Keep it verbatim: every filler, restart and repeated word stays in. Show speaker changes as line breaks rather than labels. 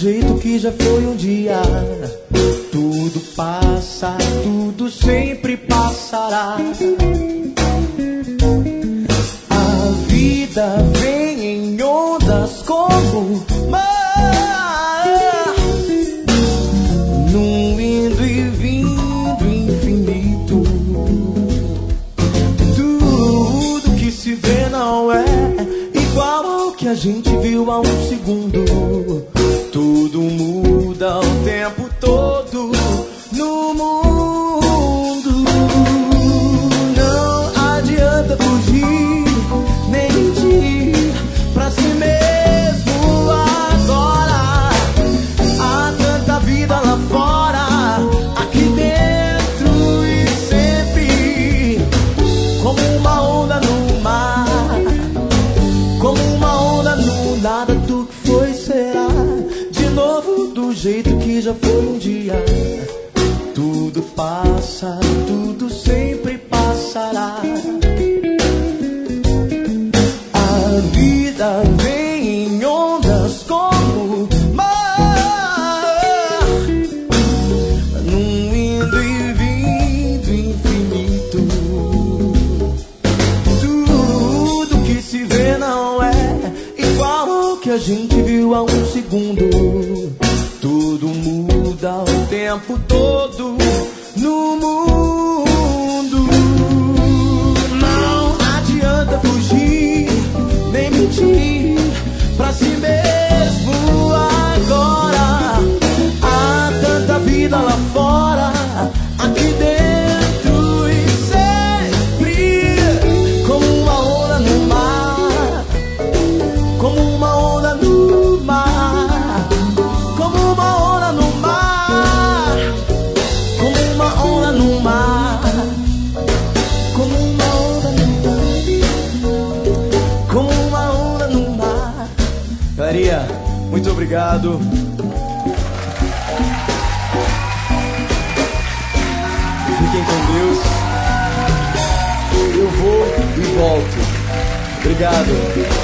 jeito que já foi um dia. Tudo passa, tudo sempre passará. A vida vem em ondas como mar, num indo e vindo infinito. Tudo que se vê não é igual ao que a gente viu há um segundo. Tudo muda o tempo todo no mundo. Não adianta fugir nem mentir pra si mesmo agora. Há tanta vida lá fora, aqui dentro e sempre. Como uma onda no mar, como uma onda no nada. Tu que foi será de novo do jeito que já foi um dia. Tudo passa, tudo sempre passará. A vida vem em ondas como mar, num indo e vindo infinito. Tudo que se vê não é igual ao que a gente viu há um segundo. Tudo muda o tempo todo no mundo. Não adianta fugir nem mentir pra si mesmo agora. Há tanta vida lá fora, aqui dentro e sempre. Como uma onda no mar, como uma onda no mar, como uma onda no mar, como uma onda no mar, como uma onda no mar, como uma onda no mar. Maria, muito obrigado. Fiquem com Deus. Eu vou e volto. Obrigado.